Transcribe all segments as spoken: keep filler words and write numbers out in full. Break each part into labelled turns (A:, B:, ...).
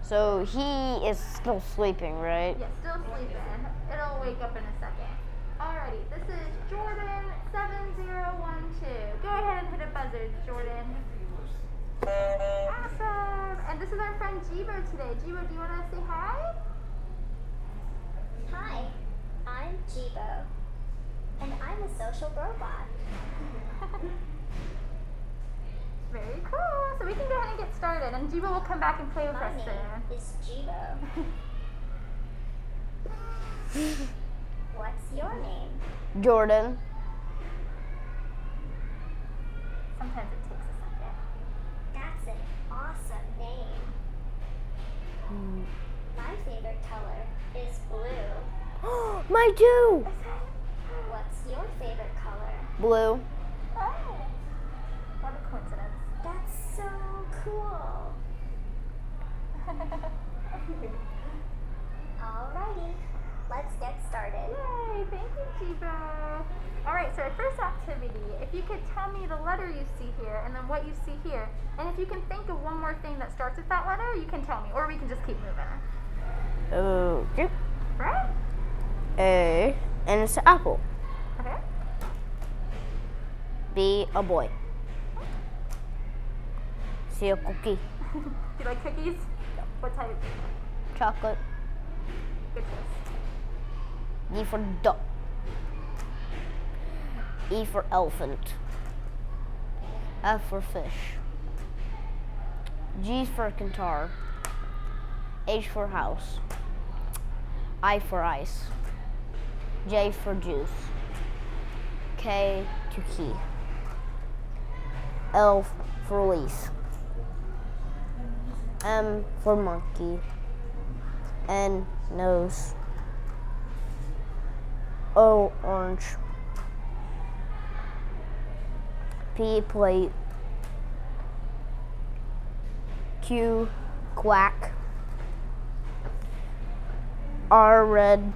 A: So he is still sleeping, right?
B: Yeah, still sleeping. It'll wake up in a second. Alrighty, this is Jordan seven zero one two. Go ahead and hit a buzzer, Jordan. Awesome! And this is our friend Jibo today. Jibo, do you want to say hi?
C: Hi, I'm Jibo, and I'm a social robot.
B: Very cool. So we can go ahead and get started, and Jibo will come back and play with
C: My
B: us
C: name
B: soon.
C: is Jibo. What's your name?
A: Jordan.
B: Sometimes it takes a second.
C: That's an awesome name. My favorite color is blue.
A: My too.
C: What's your favorite color?
A: Blue.
B: Oh, what a coincidence.
C: That's so cool. Alrighty, let's get started.
B: Yay, thank you, Jibo. All right, so our first activity, if you could tell me the letter you see here and then what you see here, and if you can think of one more thing that starts with that letter, you can tell me, or we can just keep moving.
A: Okay.
B: Right?
A: A, and it's an apple.
B: Okay.
A: B, a boy. C, a cookie.
B: Do you like cookies? What type?
A: Chocolate.
B: Good choice.
A: D for duck. E for elephant. F for fish. G for guitar. H for house. I for ice. J for juice. K to key. L for leaf. M for monkey. N nose. O orange. P plate. Q quack. R red.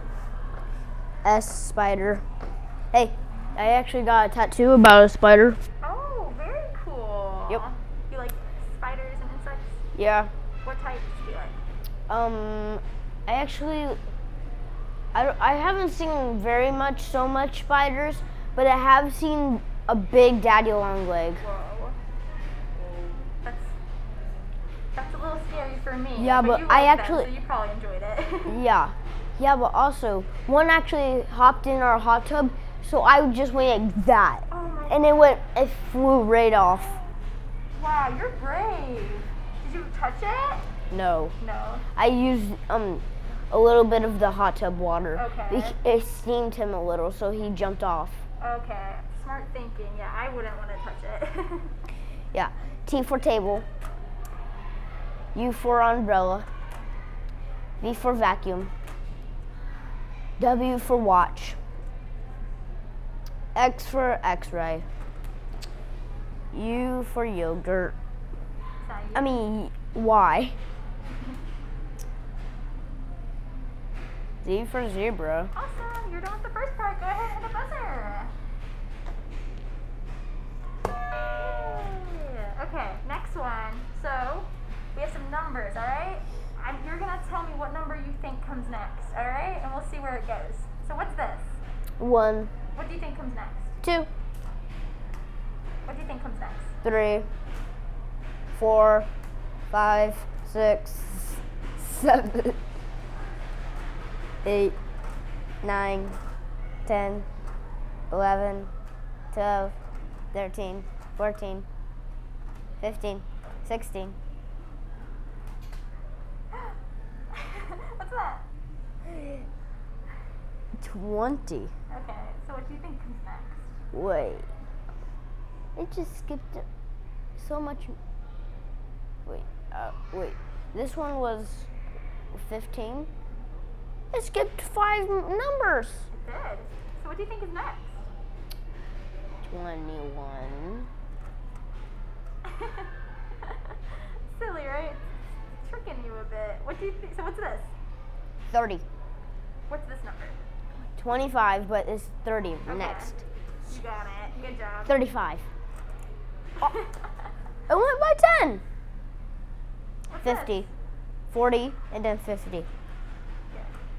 A: S spider. Hey, I actually got a tattoo about a spider.
B: Oh, very cool.
A: Yep.
B: You like spiders and insects?
A: Yeah.
B: What types do you like?
A: Um, I actually, I, don't- I haven't seen very much, so much spiders, but I have seen a big daddy long leg.
B: Whoa. That's that's a little scary for me.
A: Yeah, but
B: you
A: I
B: like
A: actually-
B: them, so you probably enjoyed it.
A: Yeah. Yeah, but also, one actually hopped in our hot tub, so I just went like that.
B: Oh my
A: And it went, it flew right off.
B: Wow, you're brave. Did you touch it?
A: No.
B: No.
A: I used um a little bit of the hot tub water.
B: Okay.
A: It, it steamed him a little, so he jumped off.
B: Okay. Smart thinking. Yeah, I wouldn't want to touch it.
A: Yeah. T for table. U for umbrella. V for vacuum. W for watch. X for x-ray. U for yogurt.
B: Is that you?
A: I mean, Y. Z for zebra.
B: Awesome. You're done with the first part. Go ahead and hit a buzzer. Yay. Okay, next one. So, we have some numbers, all right? I'm, you're going to tell me what number you think comes next, all right? And we'll see where it goes. So, what's this?
A: One,
B: What do you think comes next?
A: two,
B: What do you think comes next?
A: three, four, five, six, seven, eight, nine, ten, eleven, twelve, thirteen, fourteen, fifteen, sixteen.
B: What's that?
A: twenty.
B: Okay, so what do you think comes next?
A: Wait. It just skipped so much. Wait, uh, wait. This one was fifteen. It skipped five numbers.
B: It did. So what do you think is next?
A: twenty-one.
B: Silly, right? It's tricking you a bit. What do you think? So what's this?
A: thirty.
B: What's this number?
A: twenty-five, but it's thirty
B: Okay.
A: next.
B: You got it. Good job.
A: thirty-five. Oh, it went by ten.
B: What's
A: fifty.
B: This?
A: forty, and then fifty.
B: Yeah.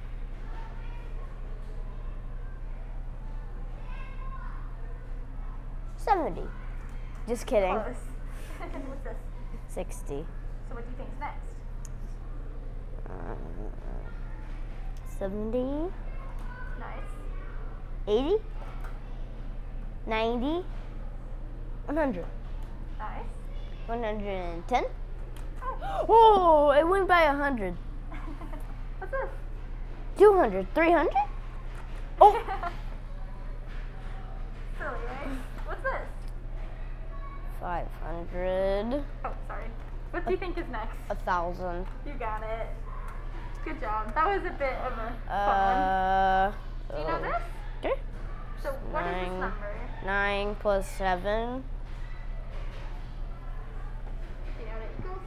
A: seventy. Just kidding.
B: Close. What's this?
A: sixty.
B: So what do you think's next?
A: seventy.
B: Nice.
A: eighty. ninety. one hundred.
B: Nice.
A: one hundred ten.
B: Oh.
A: Oh, it went by one hundred.
B: What's this?
A: two hundred. three hundred? Oh.
B: Silly, right? What's this?
A: five hundred.
B: Oh, sorry. What do you think is next?
A: A thousand.
B: You got it. Good job. That was a bit of a fun
A: Uh.
B: one. Do you know this?
A: Okay.
B: So what is this
A: Nine.
B: number?
A: Nine plus seven.
B: Do you know what it equals?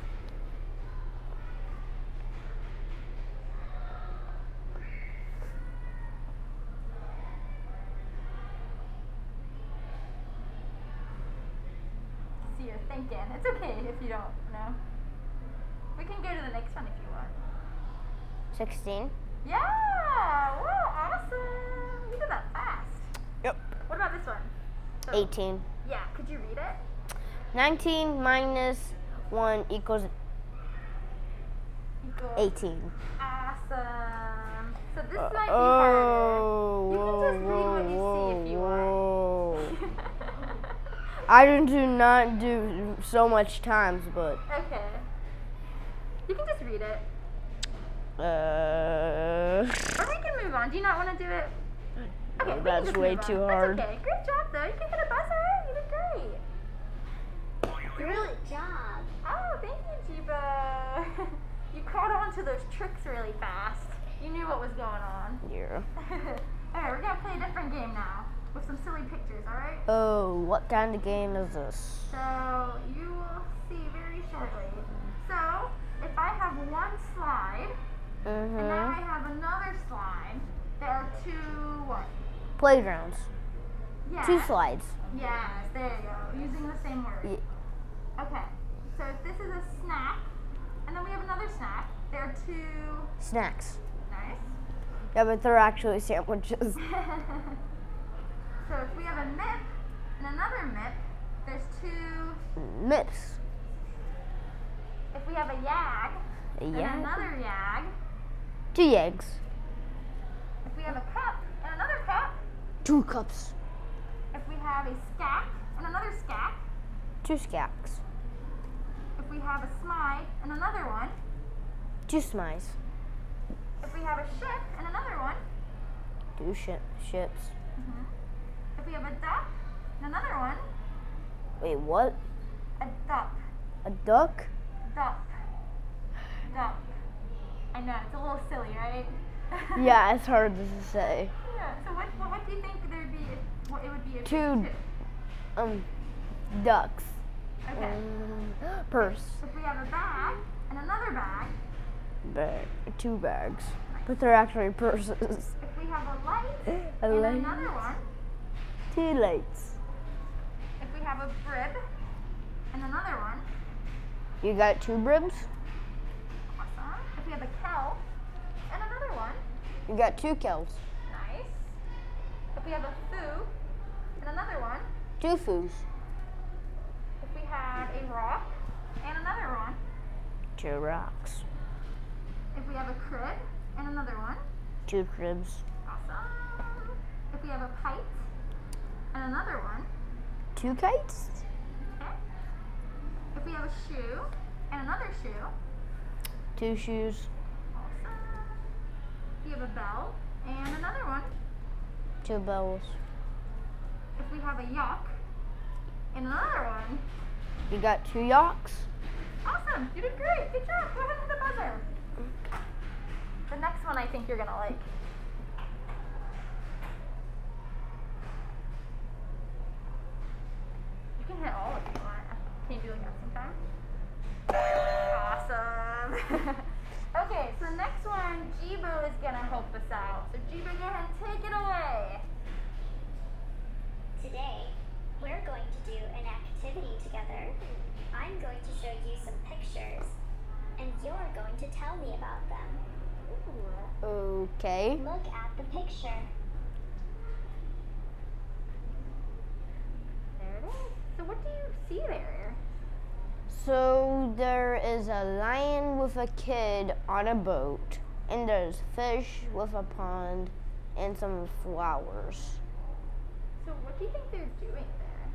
B: See, you're thinking. It's okay if you don't know. We can go to the next one if you want.
A: sixteen.
B: Yeah! Whoa, awesome! You did that fast.
A: Yep.
B: What about this one? So-
A: eighteen.
B: Yeah, could you read it?
A: nineteen minus one equals
B: Equals-
A: eighteen.
B: Awesome. So this
A: Uh,
B: might be
A: oh,
B: harder. You can just read what you see if you want.
A: whoa. I do not do so much times, but
B: Okay. You can just read it.
A: uh,
B: Or we can move on. Do you not want to do it? Okay, we can
A: that's
B: just
A: way
B: move
A: too
B: on.
A: hard.
B: That's okay. Great job, though. You can hit a buzzer. You did great.
C: Good job.
B: Oh, thank you, Jibo. You caught on to those tricks really fast. You knew what was going on.
A: Yeah.
B: Alright, we're going to play a different game now. With some silly pictures, alright?
A: Oh, what kind of game is this?
B: So, you will see very shortly. So, if I have one slide, and now I
A: Mhm.
B: have another slide, there are two, what?
A: Playgrounds.
B: Yes.
A: Two slides.
B: Yes, there you go. Using the same word.
A: Ye-
B: Okay, so if this is a snack, and then we have another snack, there are two,
A: Snacks.
B: nice.
A: Yeah, but they're actually sandwiches.
B: So if we have a nip and another nip, there's two.
A: Mips.
B: If we have a yag and
A: Yeah.
B: another yag,
A: Two eggs.
B: if we have a cup and another cup,
A: Two cups.
B: if we have a scack and another scack,
A: Two scacks.
B: if we have a smie and another one,
A: Two smiles.
B: if we have a ship and another one,
A: Two ship ships.
B: if we have a duck and another one,
A: Wait, what?
B: a duck,
A: A duck?
B: duck, duck. I know, it's a little silly, right?
A: Yeah, it's hard to say.
B: Yeah, so what, what, what do you think there'd be, if, what it would be if
A: Two. Um, ducks.
B: Okay.
A: Um, purse.
B: If we have a bag and another bag,
A: Bag. Two bags. But they're actually purses.
B: if we have a light
A: A
B: and
A: light.
B: another one,
A: Two lights.
B: if we have a brib and another one,
A: You got two bribs?
B: awesome. If we have a kell and another one,
A: You got two kells.
B: nice. If we have a foo and another one,
A: Two foos.
B: if we have a rock and another one,
A: Two rocks.
B: if we have a crib and another one,
A: Two cribs.
B: awesome. If we have a kite and another one,
A: Two kites?
B: okay. If we have a shoe and another shoe,
A: Two shoes.
B: awesome. If we have a bell and another one,
A: Two bells.
B: if we have a yuck and another one,
A: You got two yaks?
B: awesome. You did great. Good job. Go ahead and hit the buzzer. The next one I think you're gonna like. You can hit all if you want. Can you do like that sometime? Awesome. Okay, so next one, Jibo is gonna help us out. So Jibo, go ahead and take it away.
C: Today, we're going to do an activity together. I'm going to show you some pictures, and You're going to tell me about them.
B: Ooh.
A: Okay.
C: Look at the picture.
B: There it is. So what do you see there?
A: So there is a lion with a kid on a boat, and there's fish with a pond and some flowers.
B: So what do you think they're doing there?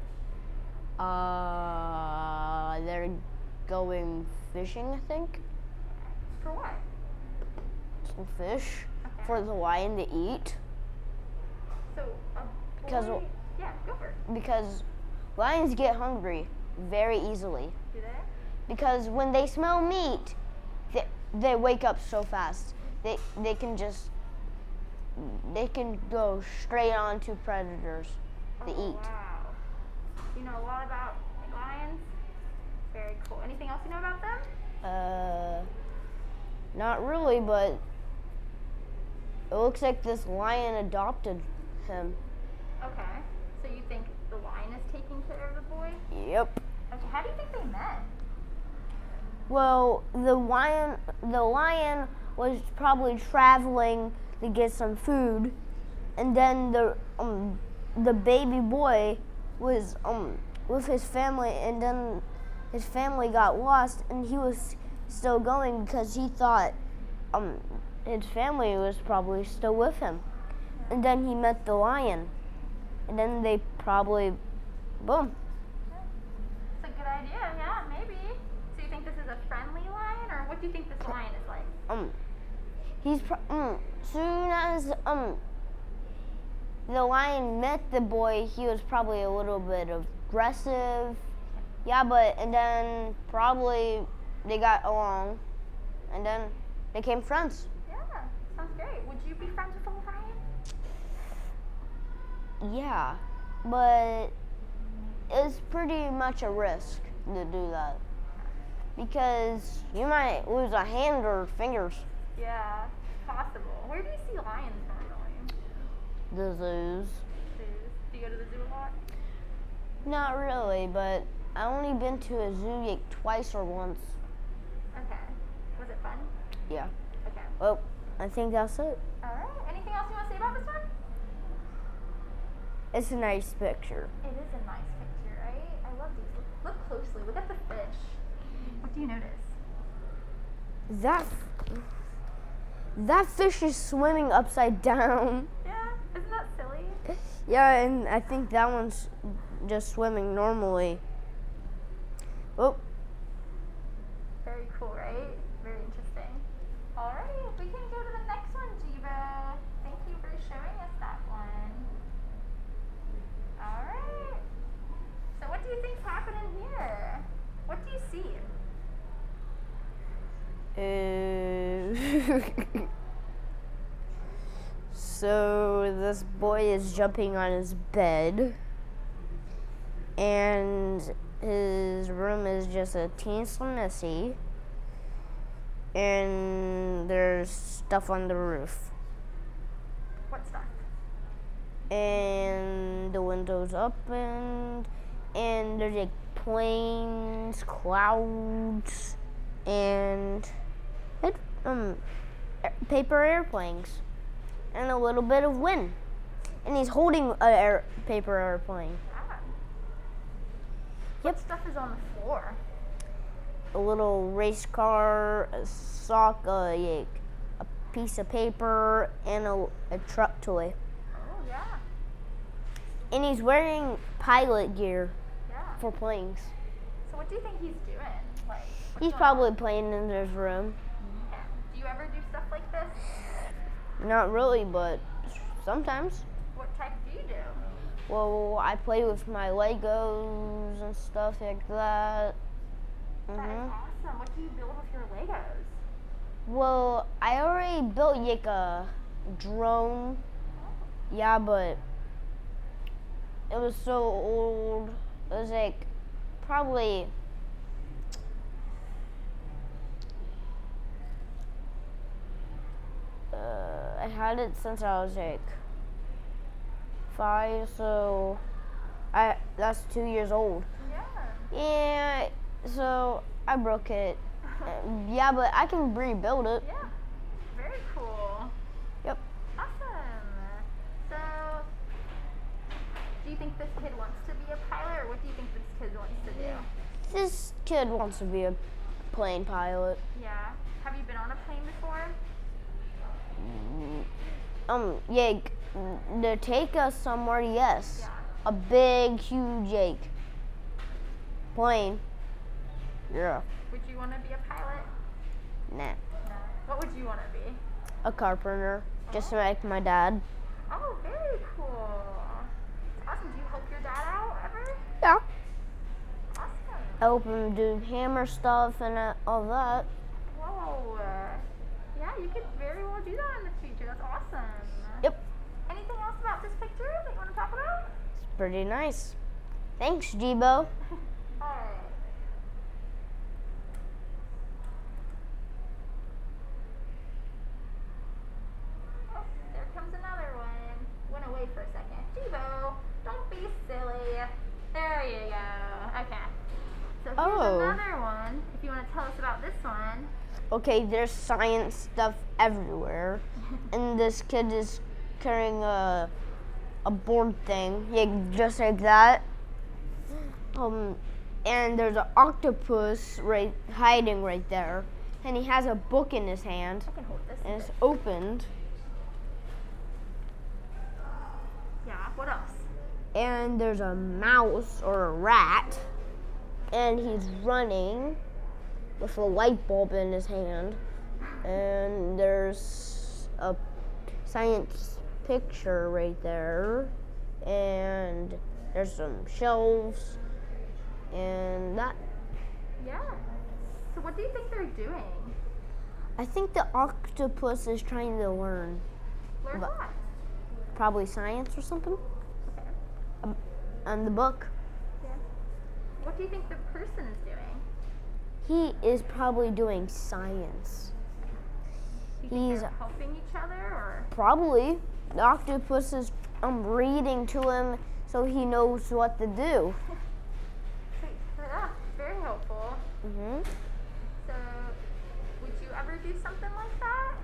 A: Uh, they're going fishing, I think.
B: For what?
A: Some fish
B: Okay.
A: for the lion to eat.
B: So a
A: Because-
B: boy, yeah, go for it.
A: Because lions get hungry very easily.
B: Do they?
A: Because when they smell meat, they, they wake up so fast. They they can just they can go straight on to predators to
B: Oh,
A: eat.
B: wow. You know a lot about lions? Very cool. Anything else you know about them?
A: Uh, not really, but it looks like this lion adopted him.
B: Okay. So you think the lion is taking care of the boy?
A: Yep.
B: Okay. How do you think they met?
A: Well, the lion the lion was probably traveling to get some food, and then the um the baby boy was um with his family, and then his family got lost, and he was still going because he thought um his family was probably still with him, and then he met the lion, and then they probably boom.
B: It's a good idea. Yeah, maybe. So you think this is a friendly lion, or what do you think this lion is like?
A: um he's pro- um soon as um the lion met the boy, he was probably a little bit aggressive. Yeah, but and then probably they got along, and then they became friends.
B: Yeah, sounds great. Would you be friends with a lion?
A: Yeah, but it's pretty much a risk to do that because you might lose a hand or fingers.
B: Yeah, possible. Where do you see lions normally?
A: The zoos.
B: Zoos. Do you go to the zoo a lot?
A: Not really, but I only been to a zoo like twice or once.
B: Okay. Was it fun?
A: Yeah.
B: Okay.
A: Well, I think that's it.
B: All right. Anything else you want to say about this one?
A: It's a nice picture.
B: It is a nice picture, right? I love these. Look, look closely. Look at the fish. What do you notice?
A: That that fish is swimming upside down.
B: Yeah. Isn't that silly?
A: Yeah, and I think that one's just swimming normally. Oh,
B: Very cool, right? Very interesting. Alrighty, we can go to the next one, Jiva. Thank you for showing us that one. Alright. So what do you think's happening here? What do you see?
A: uh, so this boy is jumping on his bed, and his room is just a teensy messy, and there's stuff on the roof,
B: What stuff?
A: and the window's opened, and there's like planes, clouds, and it, um a- paper airplanes, and a little bit of wind, and he's holding a air, paper airplane.
B: Ah.
A: Yep.
B: What stuff is on the floor?
A: A little race car, a sock, a, like, a piece of paper, and a, a truck toy.
B: Oh, yeah.
A: And he's wearing pilot gear
B: Yeah.
A: for planes.
B: So what do you think he's doing? Like, what's
A: He's
B: going
A: probably
B: on?
A: playing in his room.
B: Yeah. Do you ever do stuff like this?
A: Not really, but sometimes.
B: What type do you do?
A: Well, I play with my Legos and stuff like that.
B: That is
A: hmm
B: awesome. What do you build with your Legos?
A: Well, I already built like a drone. Yeah, but it was so old. It was like probably uh, I had it since I was like five, so I that's two years old.
B: Yeah.
A: Yeah, so I broke it. Uh, yeah, but I can rebuild it.
B: Yeah. Very cool.
A: Yep.
B: Awesome. So, do you think this kid wants to be a pilot, or what do you think this kid wants to do?
A: This kid wants to be a plane pilot.
B: Yeah. Have you been on a plane before?
A: Um, yeah, to take us somewhere, yes.
B: Yeah.
A: A big, huge, like, plane. Yeah.
B: Would you want to be a pilot?
A: Nah.
B: No. What would you want to be?
A: A carpenter, just like my dad.
B: Oh, very cool. That's awesome. Do you help your dad out ever?
A: Yeah.
B: Awesome.
A: Help him do hammer stuff and uh, all that.
B: Whoa. Yeah, you could very well do that in the future. That's awesome.
A: Yep.
B: Anything else about this picture that you want to talk about?
A: It's pretty nice. Thanks, Jibo.
B: All right. Oh, there comes another one. Went away for a second. Jibo, don't be silly. There you go. Okay. So here's
A: Oh.
B: another one. If you want to tell us about this one.
A: Okay, there's science stuff everywhere. And this kid is carrying a a board thing, yeah, just like that. Um, and there's an octopus right hiding right there, and he has a book in his hand,
B: I can hold this.
A: and it's opened.
B: Yeah. What else?
A: And there's a mouse or a rat, and he's running with a light bulb in his hand. And there's a science picture right there, and there's some shelves and that.
B: Yeah. So what do you think they're doing?
A: I think the octopus is trying to learn
B: Learn
A: What?
B: what?
A: probably science or something
B: Okay.
A: um, on the book.
B: Yeah. What do you think the person is doing?
A: He is probably doing science.
B: Do you think
A: He's
B: they're helping each other, or?
A: probably the octopus is um reading to him so he knows what to do.
B: Yeah, very helpful.
A: hmm
B: So, would you ever do something like that?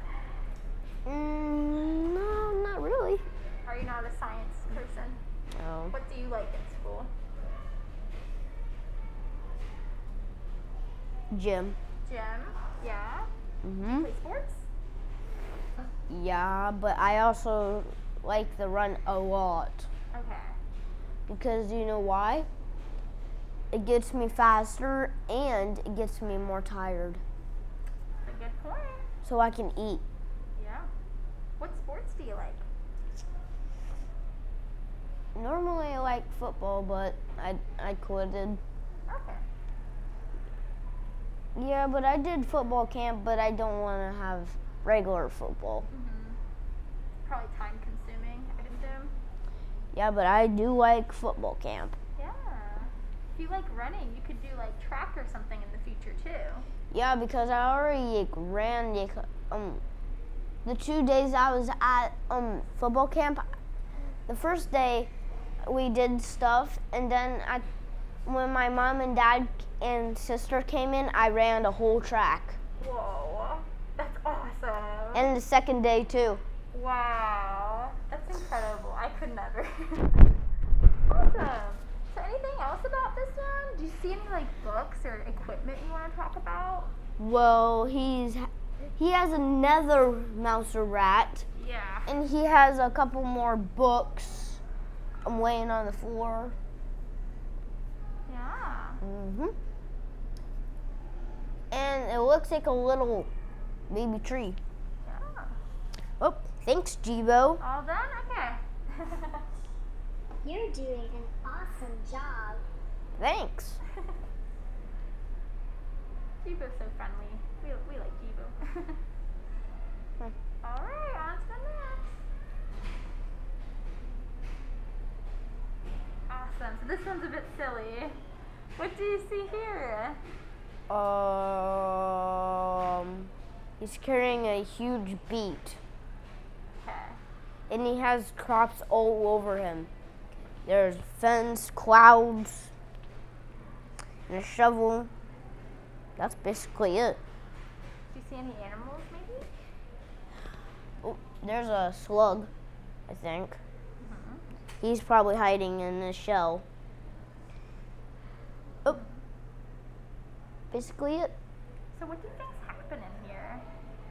A: Mm, no, not really.
B: Are you not a science person?
A: No.
B: What do you like in school?
A: Gym.
B: Gym? Yeah.
A: hmm
B: Play sports?
A: Yeah, but I also like to run a lot
B: Okay.
A: because you know why? It gets me faster and it gets me more tired,
B: That's a good point.
A: so I can eat.
B: Yeah. What sports do you like?
A: Normally I like football, but I I quitted.
B: Okay.
A: Yeah, but I did football camp, but I don't want to have regular football.
B: Mm-hmm. Probably time consuming, I assume.
A: Yeah, but I do like football camp.
B: Yeah. If you like running, you could do like track or something in the future too.
A: Yeah, because I already like, ran like, um the two days I was at um football camp. The first day we did stuff, and then I, when my mom and dad and sister came in, I ran the whole track.
B: Whoa. That's awesome.
A: And the second day too.
B: Wow. That's incredible. I could never. Awesome. So anything else about this one? Do you see any like books or equipment you want to talk about?
A: Well, he's he has another mouse or rat,
B: Yeah.
A: and he has a couple more books um, laying on the floor.
B: Yeah.
A: hmm And it looks like a little baby tree.
B: Yeah.
A: Oh, thanks, Jibo.
B: All done? Okay.
C: You're doing an awesome job.
A: Thanks.
B: Jibo's so friendly. We, we like Jibo. All right, on to the next. Awesome. So this one's a bit silly. What do you see here?
A: Um, he's carrying a huge beet,
B: Okay.
A: and he has crops all over him. There's fence, clouds, and a shovel. That's basically it.
B: Do you see any animals, maybe?
A: Oh, there's a slug, I think.
B: Mm-hmm.
A: He's probably hiding in this shell. Oh, basically it.
B: So what do you think's happening here?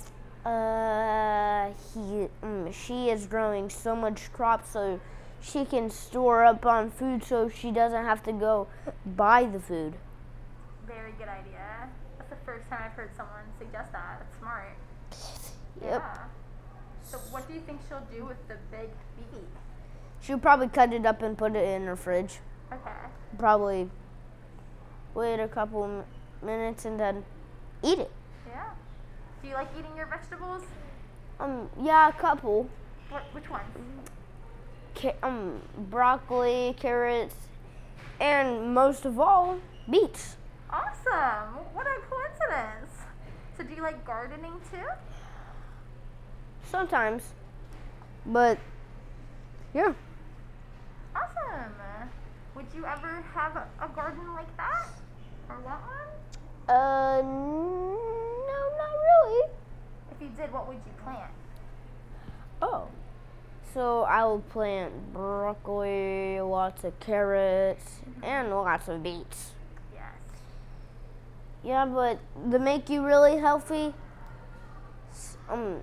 A: Uh, he, um, she is growing so much crops so she can store up on food so she doesn't have to go buy the food.
B: Very good idea. That's the first time I've heard someone suggest that. That's smart.
A: Yep.
B: Yeah. So what do you think she'll do with the big beet?
A: She'll probably cut it up and put it in her fridge.
B: Okay.
A: Probably wait a couple m- minutes and then eat it.
B: Yeah. Do you like eating your vegetables?
A: Um, yeah, a couple.
B: What? Which ones?
A: Ca- um, broccoli, carrots, and most of all, beets.
B: Awesome. What a coincidence. So do you like gardening too?
A: Sometimes, but yeah.
B: Awesome. Would you ever have a, a garden like that? Or want one?
A: Uh, no, not really.
B: If you did, what would you plant?
A: Oh, so I will plant broccoli, lots of carrots, and lots of beets.
B: Yes.
A: Yeah, but to make you really healthy, s- um,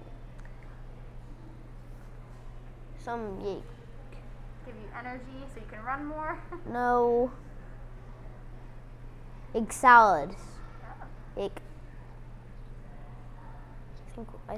A: some yake.
B: Give you energy so you can run more.
A: No, egg salads.
B: Yeah.
A: Egg. I think I.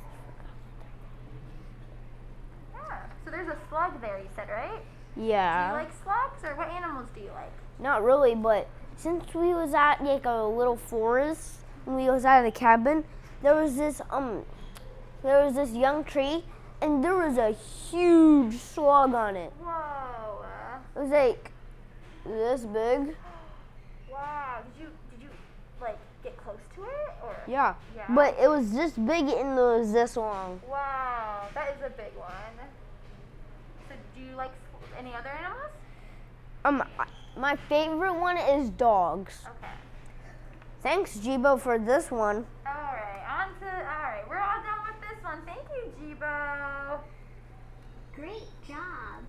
B: Yeah. So there's a slug there, you said, right?
A: Yeah.
B: Do you like slugs, or what animals do you like?
A: Not really, but since we was at like a little forest and we was at a cabin, there was this um, there was this young tree, and there was a huge slug on it.
B: Whoa. Uh,
A: It was like this big.
B: wow. Did you did you like get close to it, or?
A: Yeah.
B: Yeah.
A: But it was this big and it was this long.
B: Wow, that is a big one. So do you like s- any other animals?
A: Um, I- my favorite one is dogs.
B: Okay.
A: Thanks, Jibo, for this one.
B: All right. On to all right. We're all done with this one. Thank you, Jibo.
C: Great job.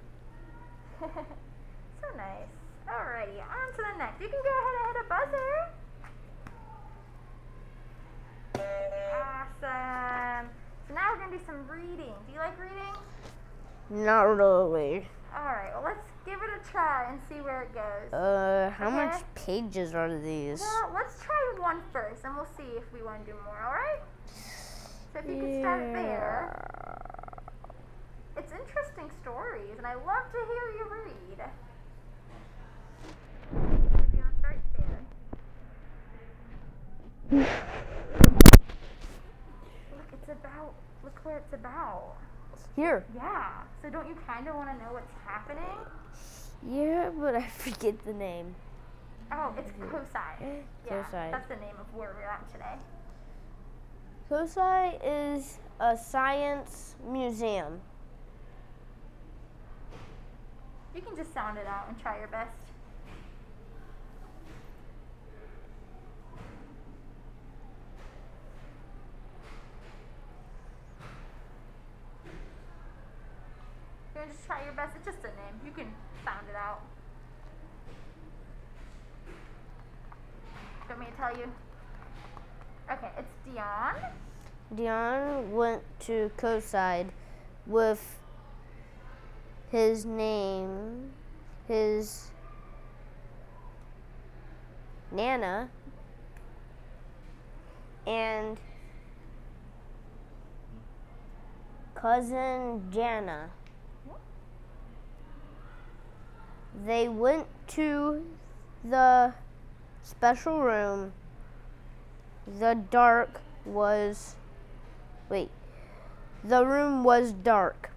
B: So nice. Alrighty, on to the next. You can go ahead and hit a buzzer. Awesome. So now we're gonna do some reading. Do you like reading?
A: Not really.
B: Alright, well let's give it a try and see where it goes.
A: Uh, how
B: Okay.
A: much pages are these?
B: Well, let's try one first and we'll see if we want to do more, alright? So if you could start there. It's interesting stories and I love to hear you read. If you want to start there. Look, it's about, look where it's about.
A: Here.
B: Yeah. So don't you kind of want to know what's happening?
A: Yeah, but I forget the name.
B: Oh, it's Kosai. Yeah,
A: Kosai.
B: that's the name of where we're at today.
A: Kosai is a science museum.
B: You can just sound it out and try your best. You can just try your best. It's just a name. You can sound it out. Do you want me to tell you? Okay, it's Dion.
A: Dion went to Kosai with his name, his Nana, and cousin Jana. They went to the special room. The dark was, wait, the room was dark.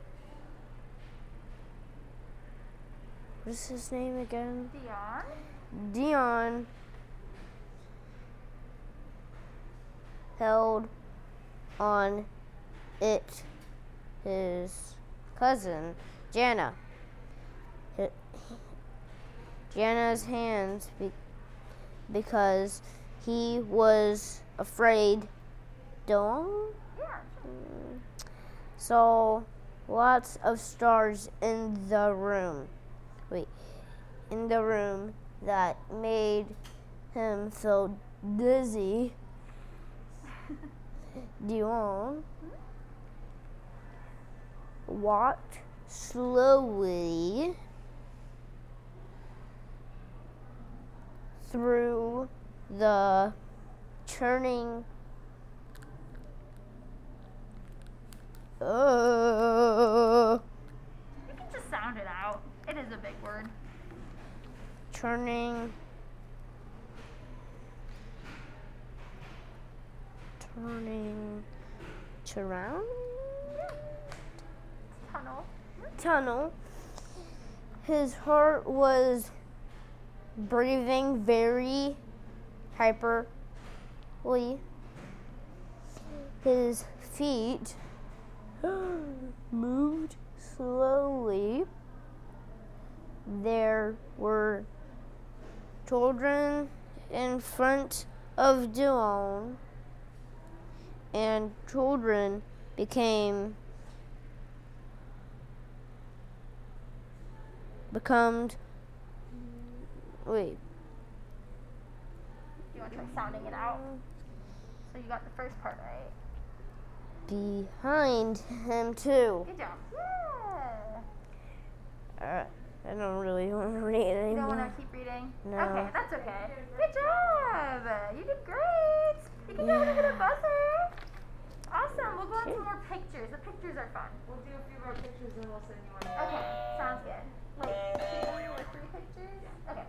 A: What's his name again?
B: Dion.
A: Dion held on it his cousin Jana. Hi- Jana's hands be- because he was afraid dome.
B: Yeah.
A: Mm. So, lots of stars in the room. Wait, in the room that made him feel dizzy. Dion walked slowly through the churning uh,
B: You can just sound it out. It is a big word.
A: churning turning around
B: Tunnel.
A: tunnel. His heart was breathing very hyperly. His feet moved slowly. There were children in front of Duane, and children became become wait
B: You want to try sounding it out? So you got the first part right.
A: behind him too.
B: Good job. Yeah.
A: Uh, I don't really want to read
B: You don't
A: anymore.
B: want to keep reading?
A: No.
B: Okay, that's okay. Good job. You did great. You can go ahead and hit a buzzer. Awesome. We'll go on to more pictures. The pictures are fun.
D: We'll do a few more pictures and we'll send you one.
B: Okay, sounds good. Like two or three pictures? Okay.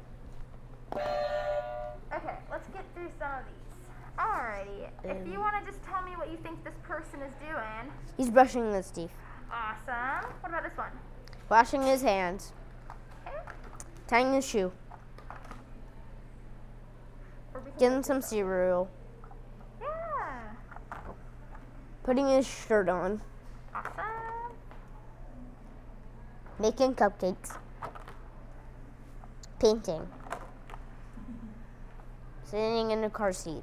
B: Okay, let's get through some of these. Alrighty. If you want to just tell me what you think this person is doing.
A: He's brushing his teeth,
B: Awesome. What about this one?
A: washing his hands,
B: Okay.
A: tying his shoe,
B: Or we can
A: getting
B: look
A: some
B: at them.
A: cereal,
B: Yeah.
A: putting his shirt on,
B: Awesome.
A: making cupcakes, painting, sitting in a car seat,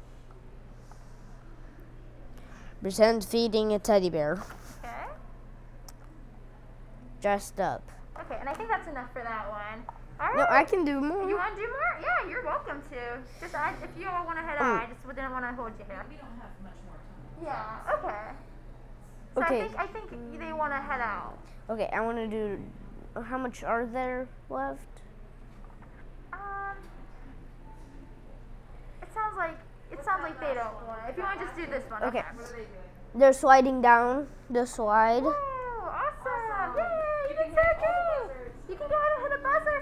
A: pretend feeding a teddy bear,
B: Okay.
A: dressed up.
B: Okay, and I think that's enough for that one. All
A: No,
B: right.
A: I can do
B: You
A: more.
B: want to do more? Yeah, you're welcome to. Just I, if you all want to head
A: Mm.
B: out, I just didn't want to hold you here.
D: We don't have much more time.
B: Yeah. Okay. So
A: Okay.
B: I think I think they want to head out.
A: Okay, I want to do. How much are there left?
B: Um. It sounds like it sounds like they don't want it. If you want to just do this one.
A: Okay.
D: What are they doing?
A: They're sliding down the slide.
B: Yay.